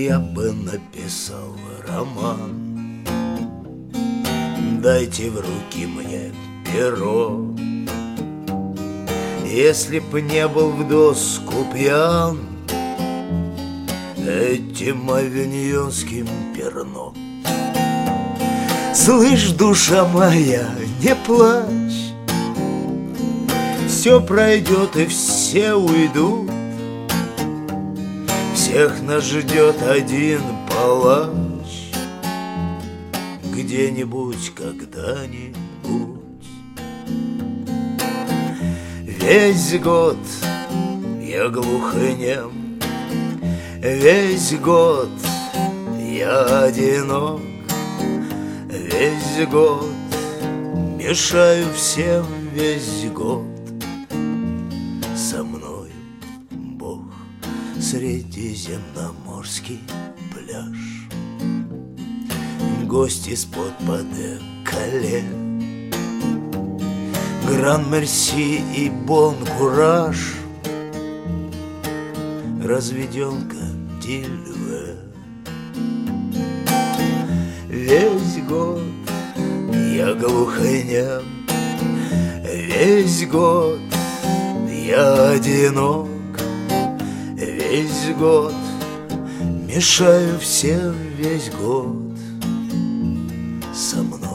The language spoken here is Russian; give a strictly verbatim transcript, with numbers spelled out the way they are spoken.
я бы написал роман. Дайте в руки мне перо. Если б не был в доску пьян этим авиньонским перно. Слышь, душа моя, не плачь, все пройдет и все уйдут. Всех нас ждет один палач где-нибудь, когда-нибудь. Весь год я глух и нем, весь год я одинок, весь год мешаю всем, весь год со мною Бог. Средиземноморский пляж, гость из-под Паде-Кале, Гран-Мерси и Бон-Кураж, разведенка Дильве. Весь год я глух и нем, весь год я одинок, весь год мешаю всем, весь год со мной